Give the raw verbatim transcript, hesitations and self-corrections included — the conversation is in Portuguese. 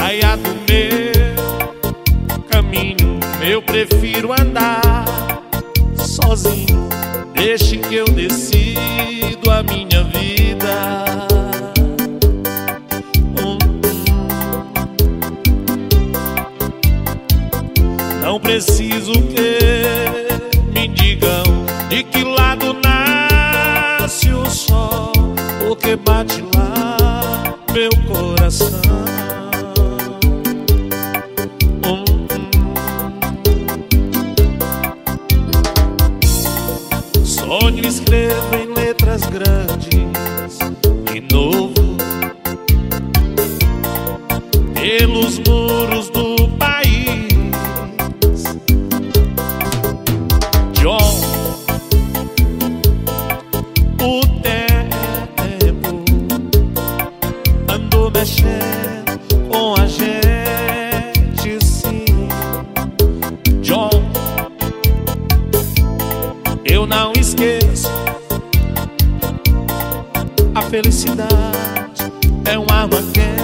saia do meu caminho. Eu prefiro andar sozinho. Deixe que eu decido a minha vida. hum, Não preciso que me digam de que lado nasce o sol, porque bate lá meu coração. hum, Sonho e escrevo em letras grandes de novo pelos muros do país. John, o tempo andou mexendo com a gente, sim. John, eu não esqueço. A felicidade é uma arma quente